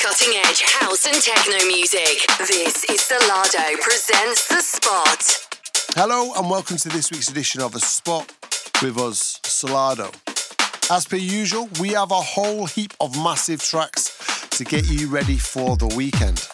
cutting edge house and techno music. This is Solardo presents The Spot. Hello and welcome to this week's edition of The Spot with us, Solardo. As per usual, we have a whole heap of massive tracks to get you ready for the weekend.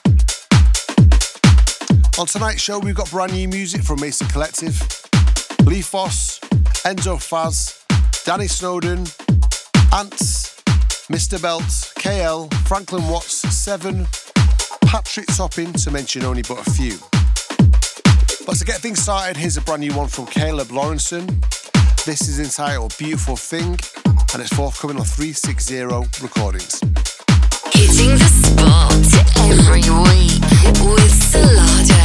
On tonight's show, we've got brand new music from Mason Collective, Leafos, Enzo Faz, Danny Snowden, Ants, Mr. Belt, KL, Franklin Watts, Seven, Patrick Topping, to mention only but a few. But to get things started, here's a brand new one from Caleb Lawrenson. This is entitled Beautiful Thing, and it's forthcoming on 360 Recordings. Hitting the spot every week with Solardo.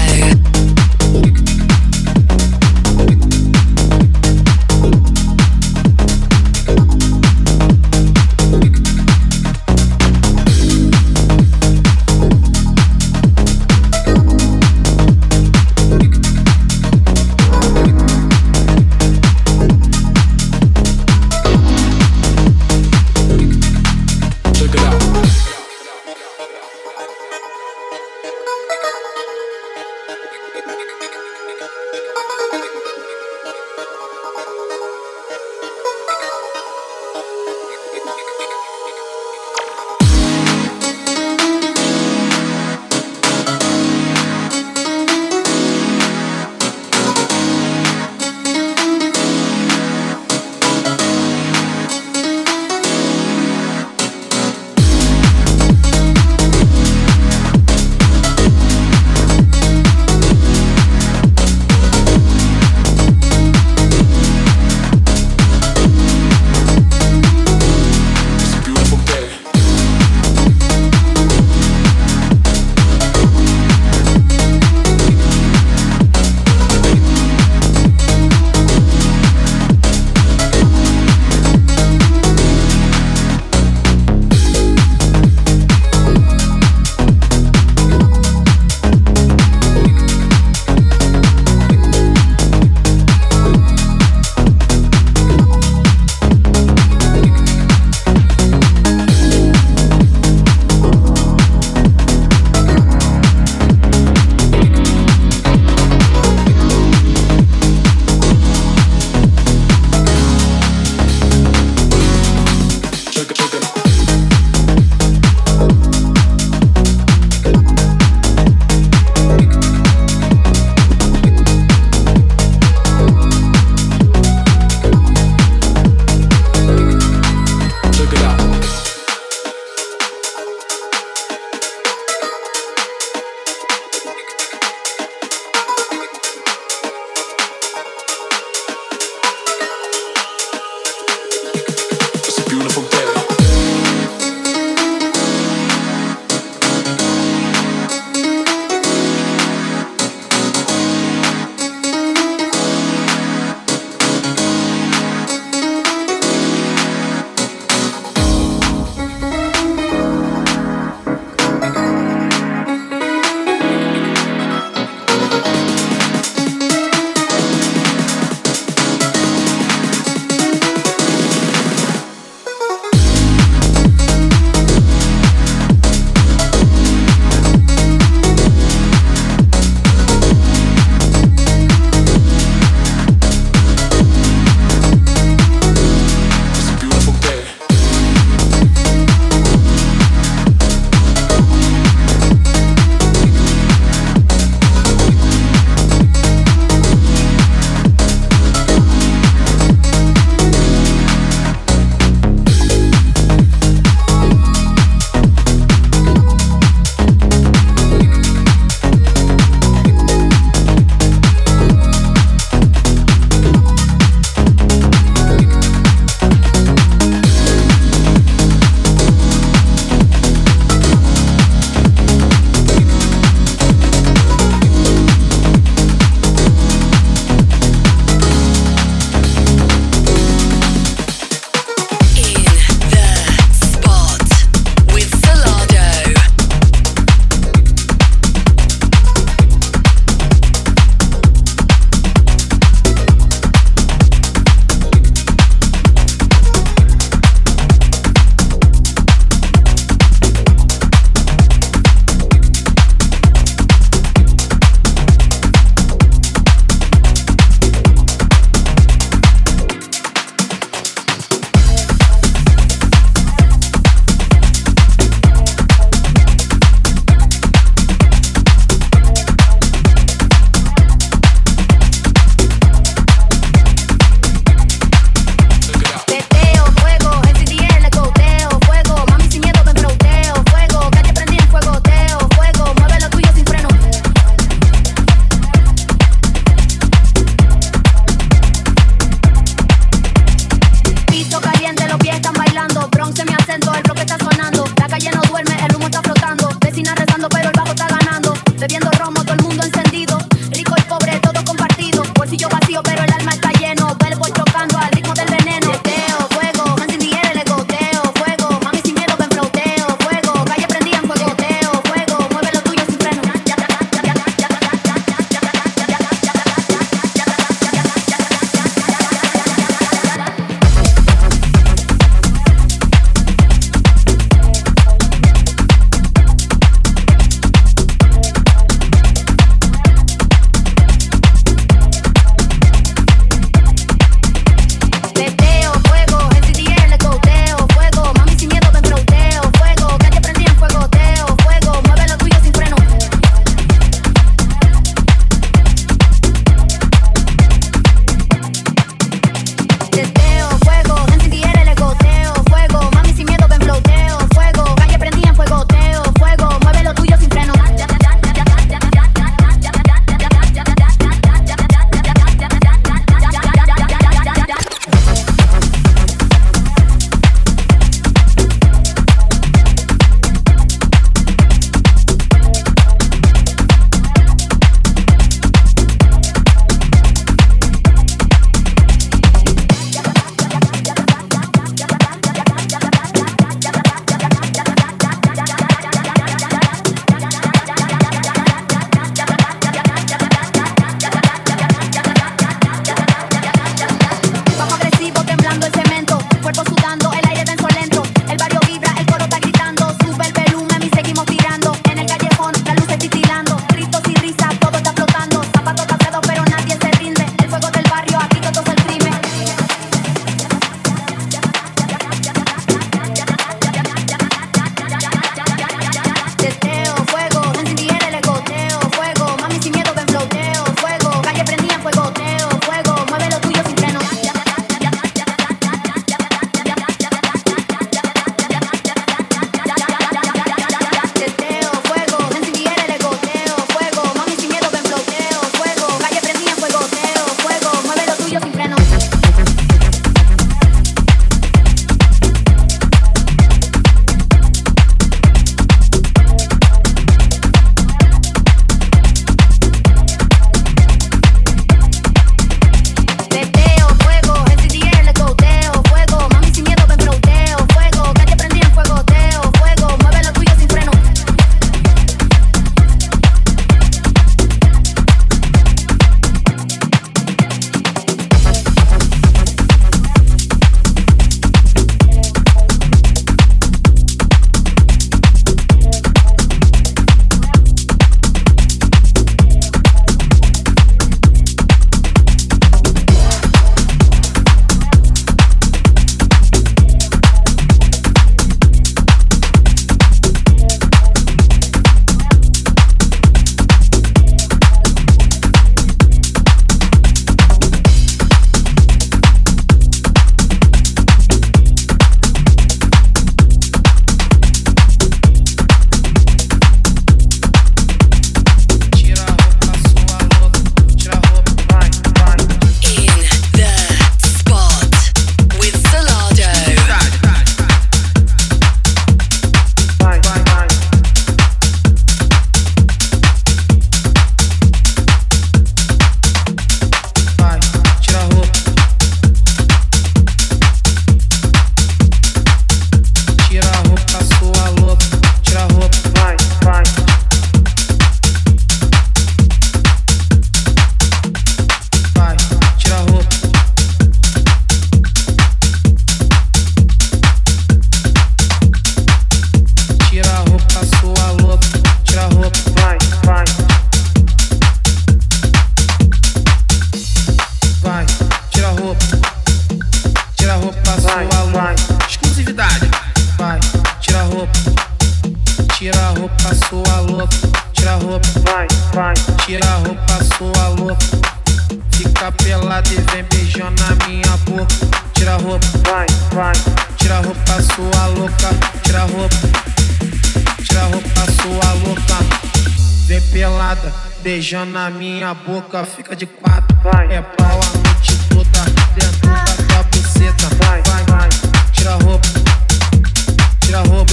tira a roupa, sua louca. Tira a roupa, vai, vai. Tira a roupa, sua louca. Fica pelada e vem beijando na minha boca. Tira a roupa, vai, vai. Tira a roupa, sua louca. Tira a roupa, tira a roupa, sua louca. Vem pelada, beijando na minha boca. Fica de quatro, vai. É pau a noite toda dentro da tua buceta. Vai, vai, vai. Tira a roupa, tira a roupa.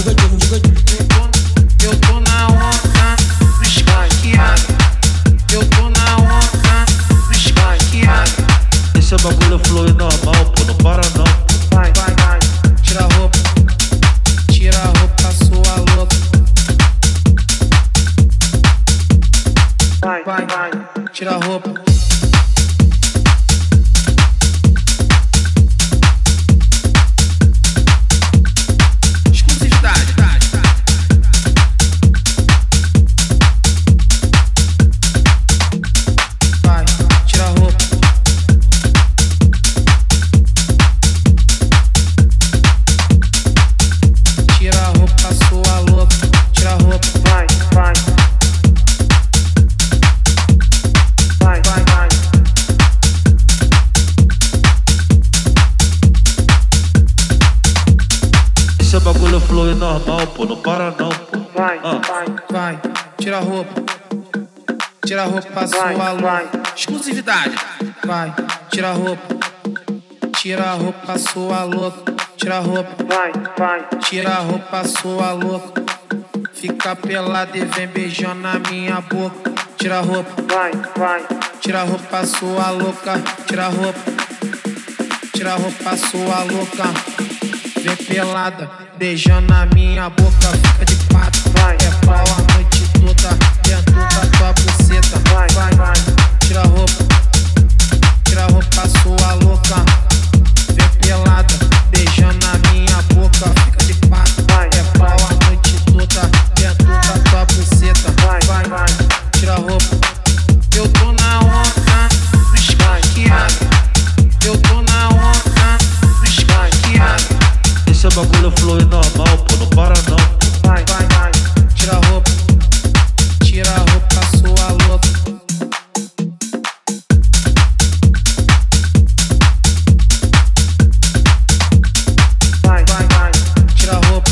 Eu tô na onda do esfaqueado. Eu tô na onda do esfaqueado. Esse é bagulho flui normal, pô, não para não. Vai, vai, vai. Tira a roupa, sua louca. Vai, vai, vai. Tira a roupa. Exclusividade. Vai, tira a roupa. Tira a roupa, sua louca. Tira a roupa. Vai, vai. Vai, vai, vai. Esse é bagulho flui normal, pô, não para não, pô. Vai, vai, vai. Tira a roupa. Tira a roupa, sua louca. Exclusividade. Vai, tira a roupa. Tira a roupa, sua louca. Tira a roupa. Vai, vai. Tira a roupa, sua louca. Fica pelada e vem beijando na minha boca. Tira a roupa. Vai, vai. Tira a roupa, sua louca. Tira a roupa. Tira a roupa, sua louca. Vem pelada, beijando na minha boca. Fica de quatro, vai. É pau a noite toda dentro da tua buceta. Vai, vai, vai. Tira a roupa, sua louca. Vem pelada, beijando na minha boca. Fica de quatro, vai. É pau a noite toda dentro da tua buceta. Vai, vai, vai. Tira a roupa. Eu tô na onda do esfaqueado. Eu tô na onda do esfaqueado. Esse é bagulho flui normal, pô, não para não. Vai, vai, vai. Tira a roupa, sua louca. Vai, vai, vai. Tira a roupa.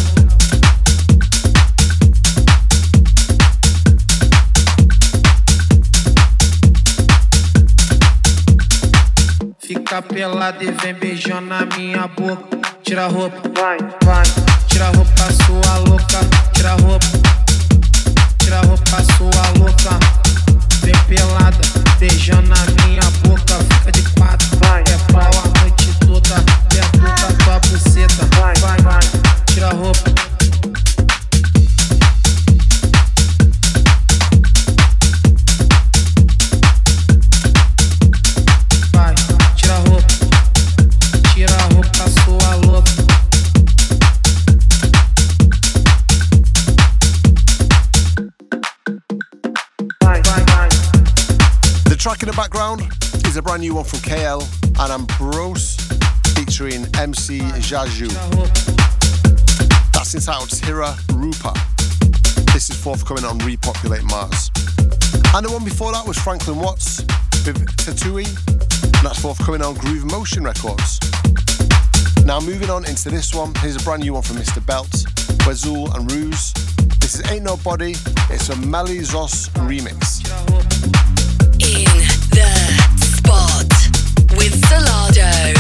Fica pelada e vem beijando na minha boca. Tira a roupa, vai, vai. Tira a roupa, sua louca. Tira a roupa, sua louca. Vem pelada, beijando na minha boca. Fica de quatro, vai. É pau a noite toda dentro da tua buceta. Vai, vai, vai. Tira a roupa. Vai, tira a roupa. Tira a roupa, sua louca. Vai, vai, vai. The track in the background is a brand new one from KL and Ambrose featuring MC Jaju. Tira a roupa. That's entitled Tira Rupa. This is forthcoming on Repopulate Mars. And the one before that was Franklin Watts with Tatooine, and that's forthcoming on Groove Motion Records. Now moving on into this one, here's a brand new one from Mr. Belt, Wezul and Ruse. This is Ain't Nobody, it's a Melly Zos remix. Tira a roupa. In the spot with Salado.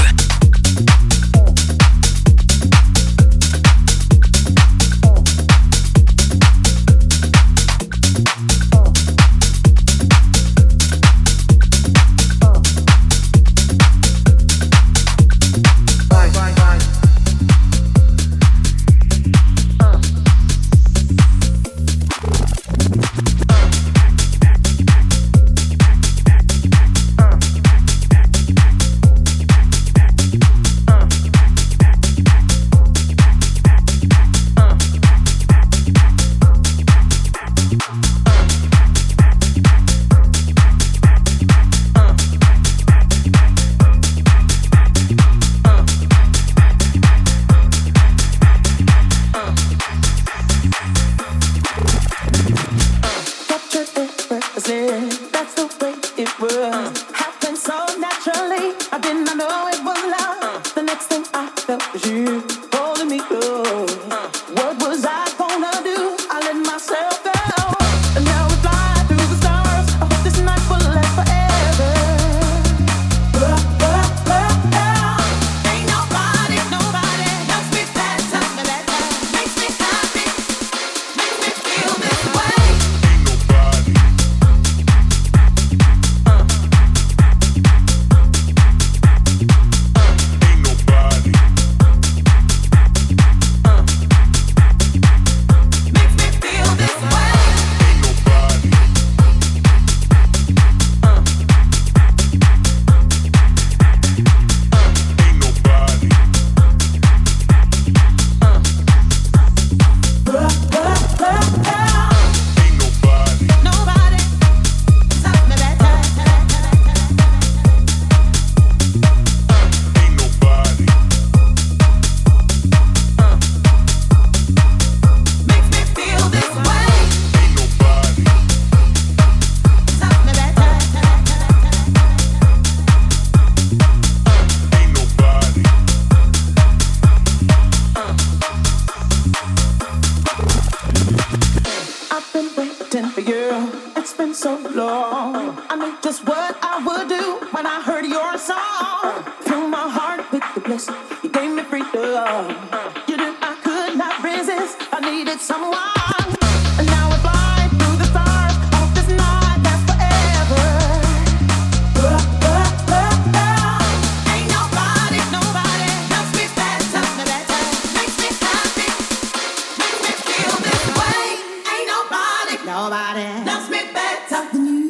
Vai, vai, vai. been so long. I knew just what I would do when I heard your song. Fill my heart with the bliss. You gave me freedom. You knew I could not resist. I needed someone. And now I fly through the stars. I hope this night lasts forever. Ain't nobody loves me better. Makes me happy. Makes me feel this way. Ain't nobody loves me better than you.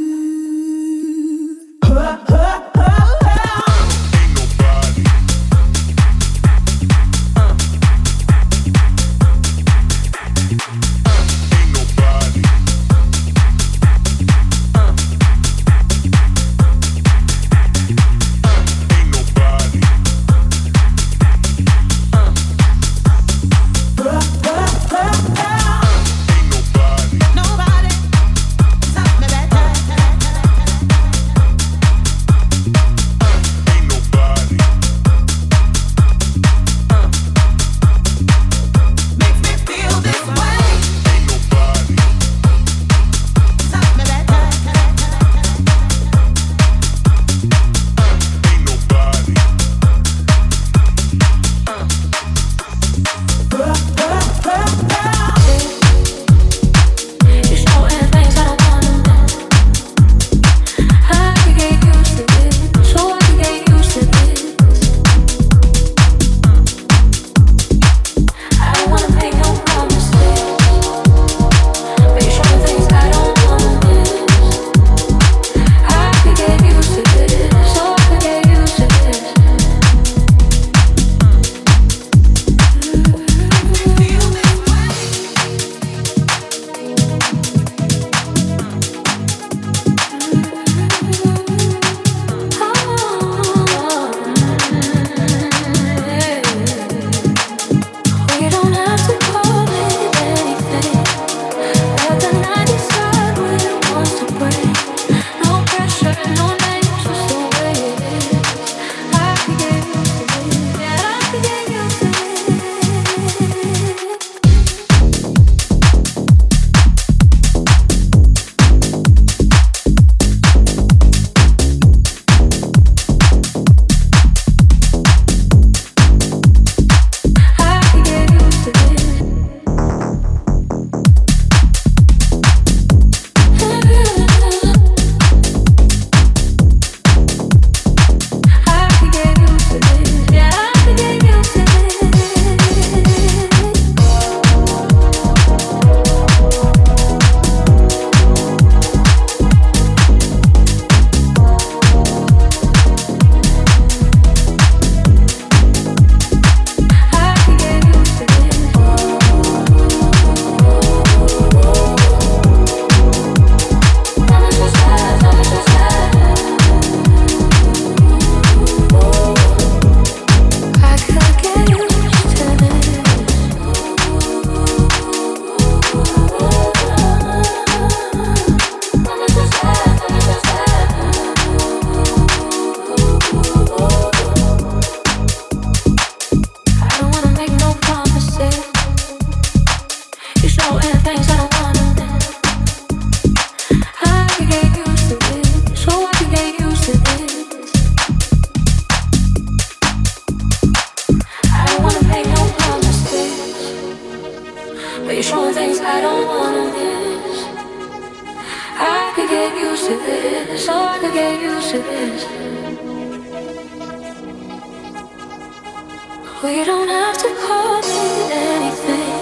We don't have to call it anything.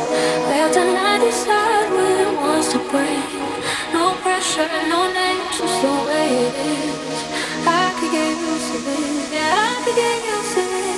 Let the night decide when it wants to break. No pressure, no names, just the way it is. I could get used to this. Yeah, I could get used to this.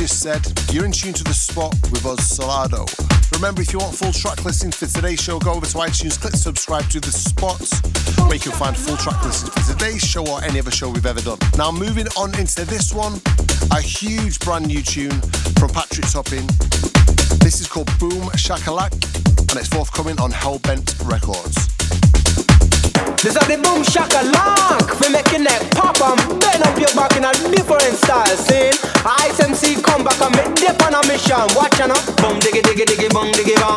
just said, you're in tune to The Spot with us, Solardo. Remember, if you want full track listings for today's show, go over to iTunes, click subscribe to The Spot, where you can find full track listings for today's show or any other show we've ever done. Now, moving on into this one, a huge brand new tune from Patrick Topping. This is called Boom Shakalak, and it's forthcoming on Hellbent Records. This is the boom shakalak. We make your neck pop and bend up your back in a different style. Scene Ice MC come back and make dip on a mission. Watch ya now. Boom diggy diggy diggy boom diggy bang.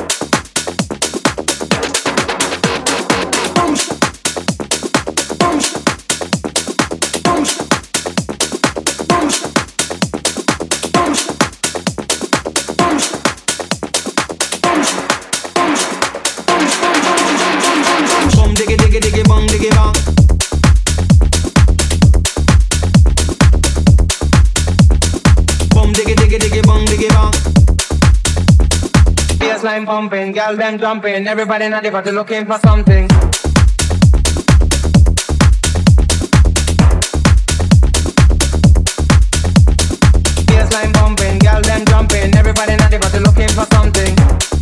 Boom boom boom boom diggy diggy diggy bang diggy bang. Boom diggy diggy diggy bang diggy bang. Bassline pumping, girl them jumping, everybody in the party looking for something. Bassline pumping, girl them jumping, everybody in the party looking for something.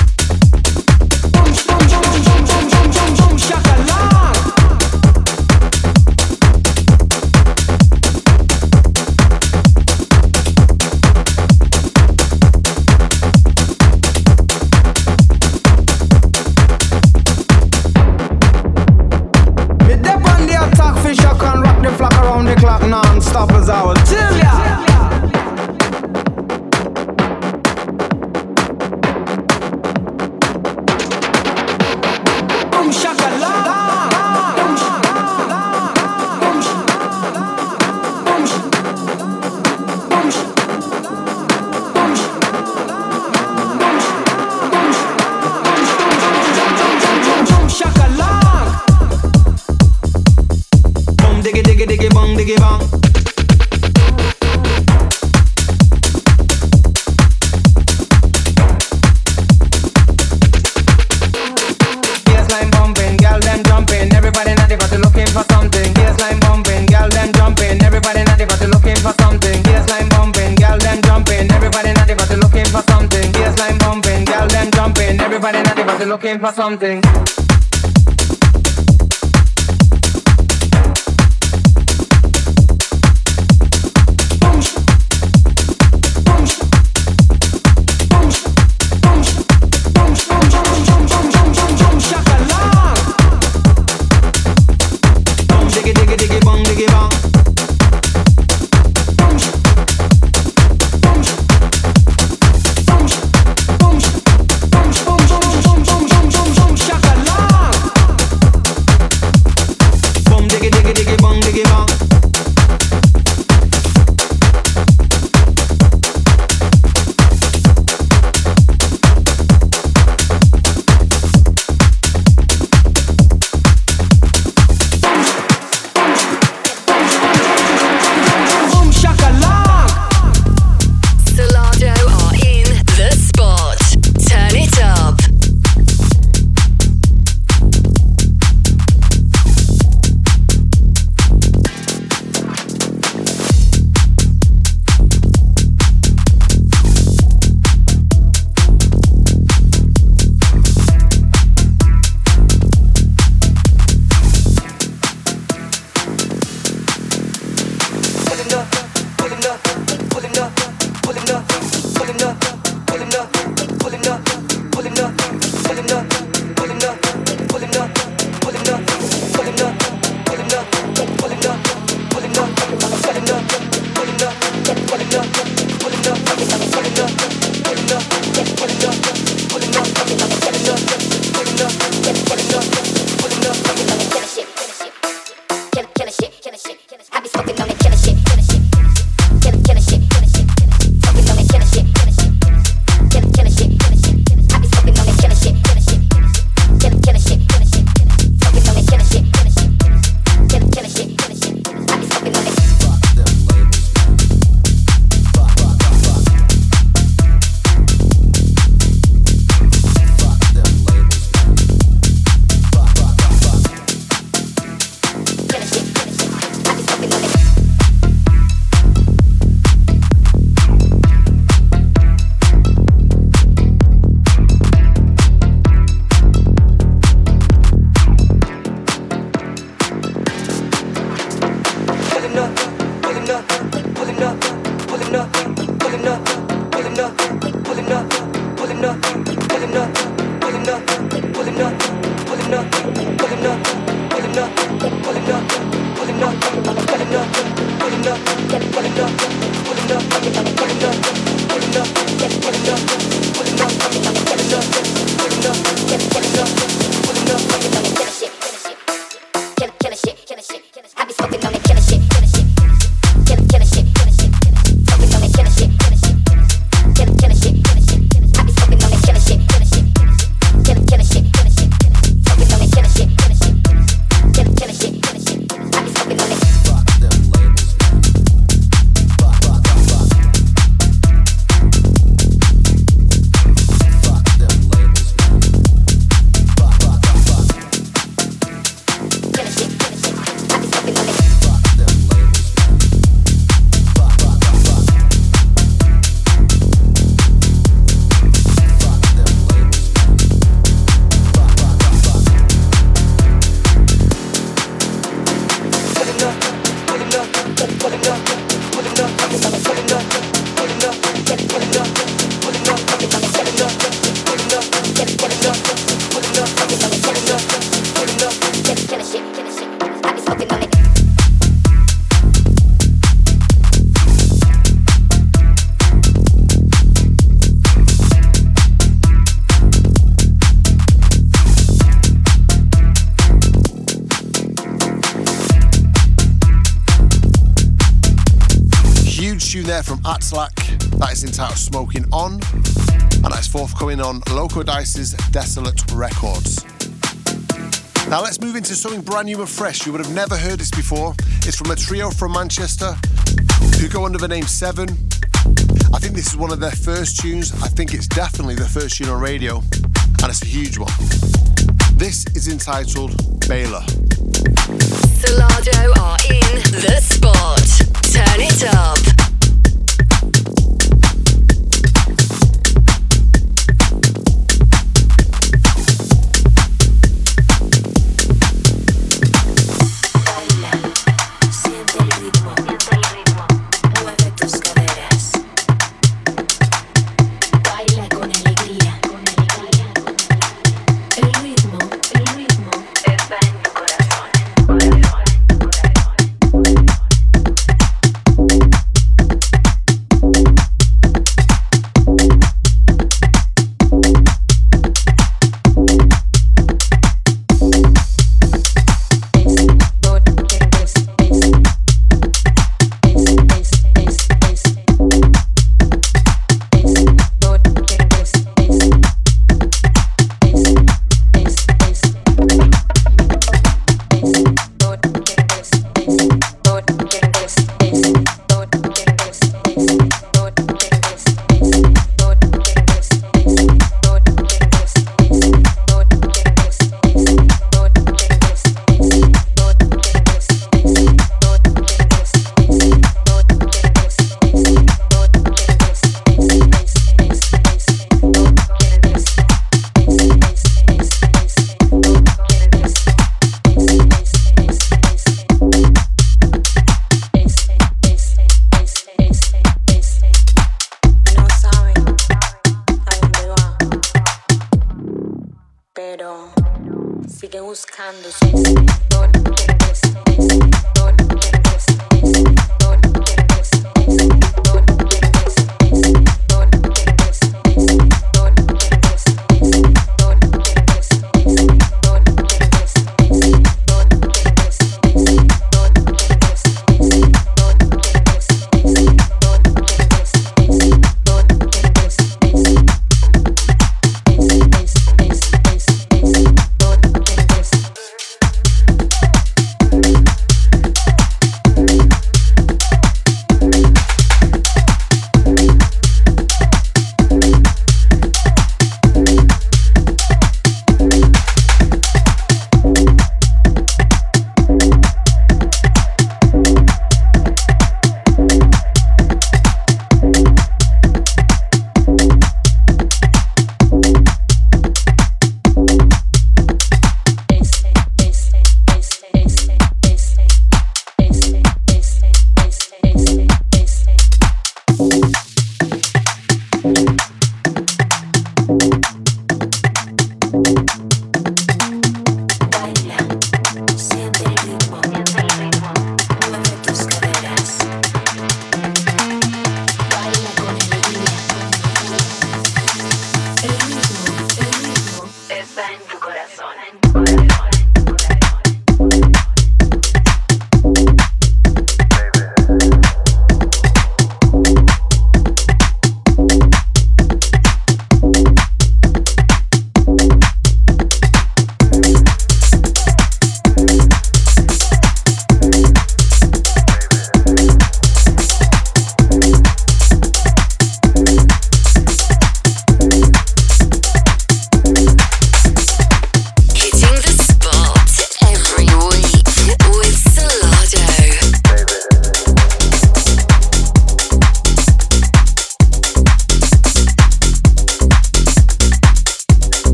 Non-stop as I will tell ya. Boom shakalaka. Boom diggy diggy diggy bang diggy bang. Bassline bumping, girl them jumping, everybody in the party looking for something. Bassline bumping, girl them jumping, everybody in the party looking for something. Bassline bumping, girl them jumping, everybody in the party looking for something. Bassline bumping, girl them jumping, everybody in the party looking for something. From Atlak, that is entitled Smoking On, and that's forthcoming on Loco Dice's Desolate Records. Now let's move into something brand new and fresh. You would have never heard this before. It's from a trio from Manchester who go under the name Seven. I think this is one of their first tunes. I think it's definitely their first tune on radio, and it's a huge one. This is entitled Baylor. Solardo are in the spot. Turn it up. El ritmo está en tu corazón.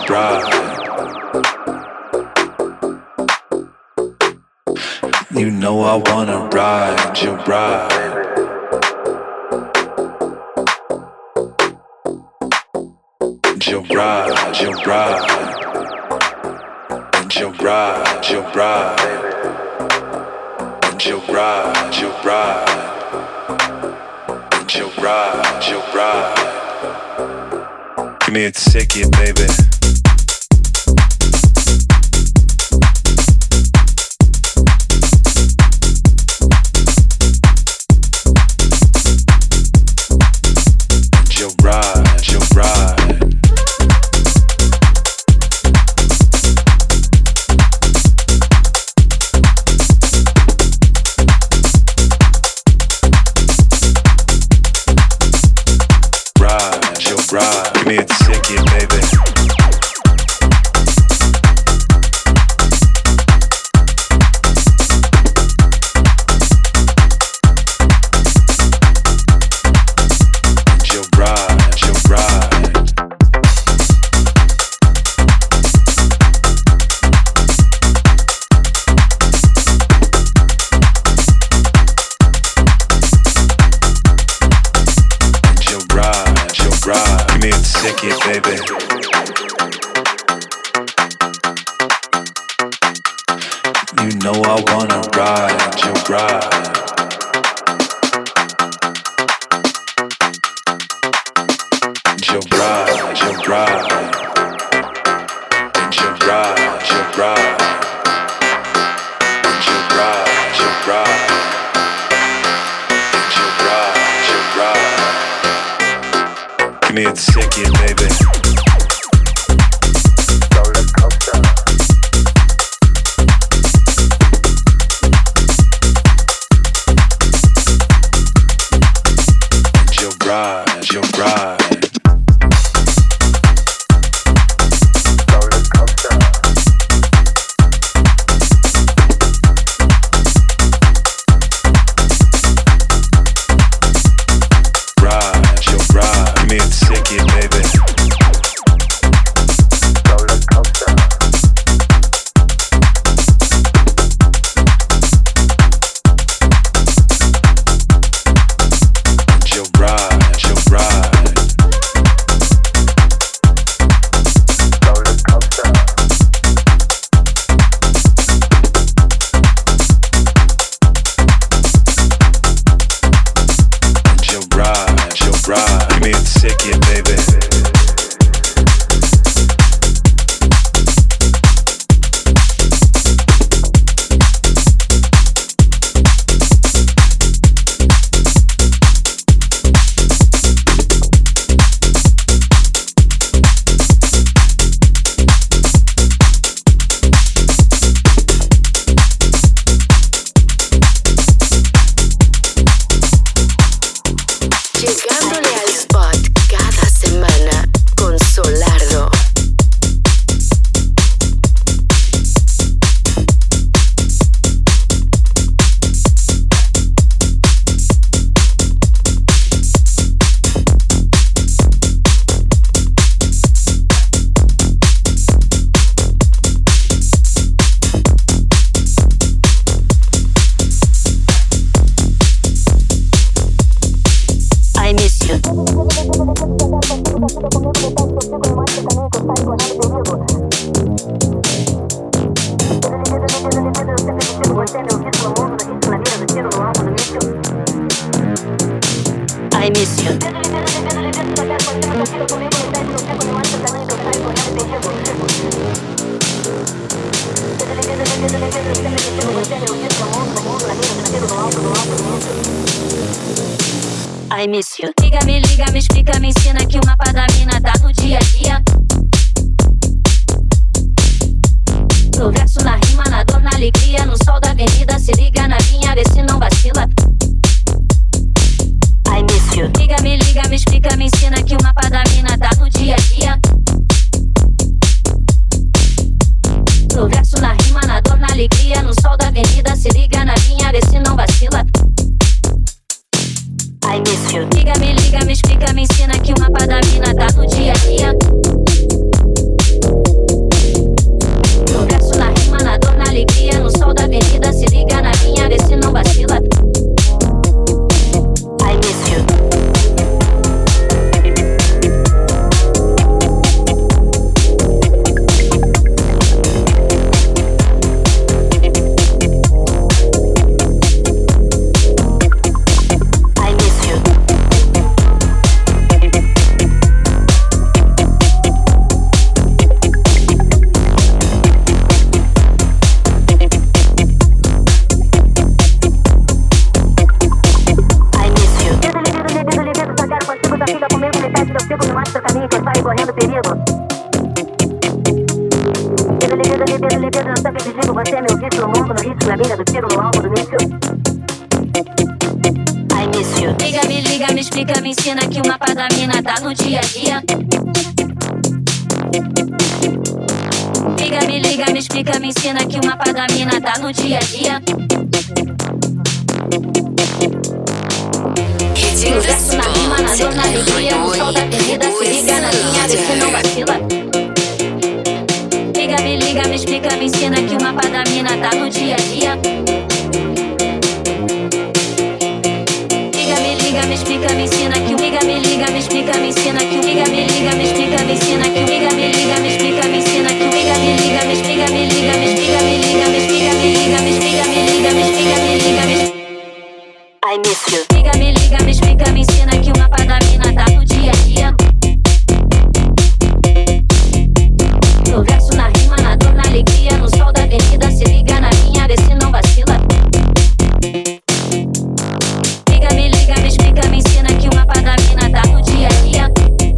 ride. You know I wanna ride your ride. Your ride, your ride. And your ride, your ride. And your ride, your ride. And your ride, your ride. Give me a ticket, baby. Your ride, your ride. Ride, give me a ticket, baby. Your ride, your ride. Your ride, your ride. Give me a ticket, baby. You know I wanna ride your ride. Your ride, your ride. And your ride, your ride. And your ride, your ride. And your ride, your ride. Give me a ticket, baby. Your ride, your ride. Ride, your ride. Give me a ticket, baby. Your ride, your ride. Your ride, your ride. Give me a ticket, baby. Llegándole al spot cada semana con Solardo. I miss you. I miss you. I miss you. Liga, me explica, me ensina que o mapa da mina tá no dia a dia. No verso, na rima, na dor, na alegria, no sol da avenida, se liga na minha, vê se não vacila. I miss you. Liga, me explica, me ensina que o mapa da mina tá no dia a dia. No verso, na rima, na dor, na alegria, no sol da avenida, se liga na minha, vê se não vacila. I miss you. Liga, me explica, me ensina que o mapa da mina tá no dia a dia. difícil no mundo, no ritmo, na mira do tiro, no alvo do míssil. I miss you. Liga, me explica, me ensina que o mapa da mina tá no dia a dia. Liga, me explica, me ensina que o mapa da mina tá no dia a dia. No verso, na rima, na dor, na alegria, no sol da avenida, se liga na linha, vê se não vacila. Liga, me explica, me ensina que o mapa da mina tá no dia a dia. Liga, me explica, me ensina que o liga, me explica, me ensina que o liga, me explica, me ensina que o liga, me explica, me ensina que o liga, me explica, me explica, me explica, me explica, I miss you. Liga, me explica, me ensina que o mapa da mina tá no dia a dia. No verso, na rima, na dor, na alegria, no sol da avenida, se liga na linha, vê se não vacila. Liga, me explica, me ensina que o mapa da mina tá no dia a dia.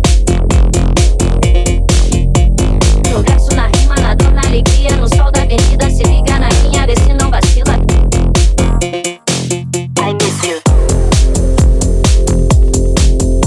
No verso, na rima, na dor, na alegria, no sol da avenida, se liga na linha, vê se não vacila. I miss you.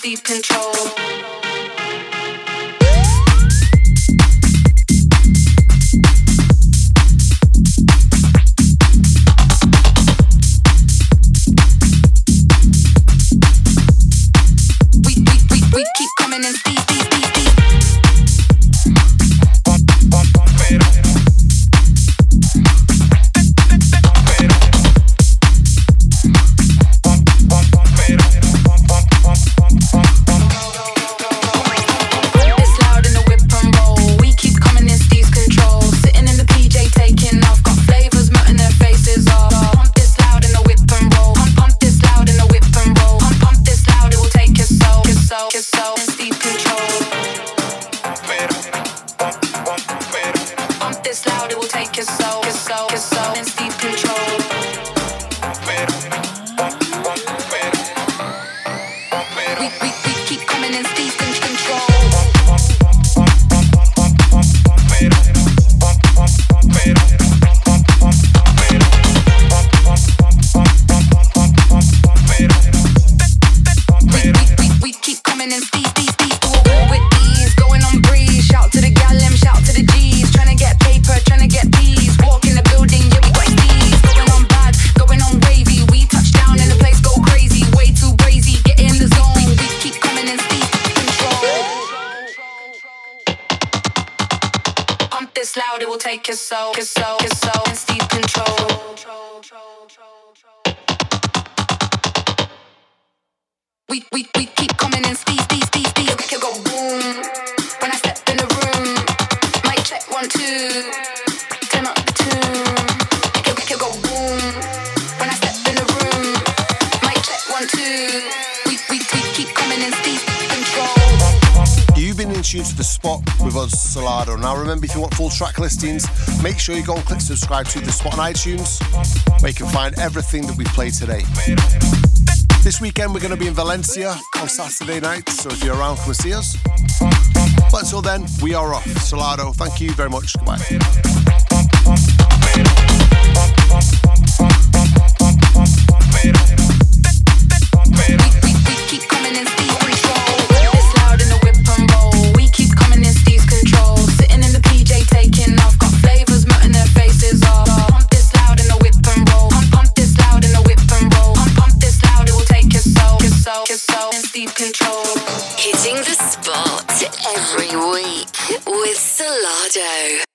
Deep control. We keep coming in deep. Take your soul, your soul, your soul, and deep control. We keep coming in speed. We can go boom when I step in the room. Mic check 1 2. Turn up the tune. We can go boom when I step in the room. Mic check 1 2. We keep coming in speed control. You've been in tune to The Spot with us, Solardo. Now remember, if you want full track listings, make sure you go and click subscribe to The Spot on iTunes, where you can find everything that we played today. This weekend we're going to be in Valencia on Saturday night, so if you're around, come and see us. But until then, we are off. Solardo, thank you very much. Goodbye. Hitting the spot every week with Solardo.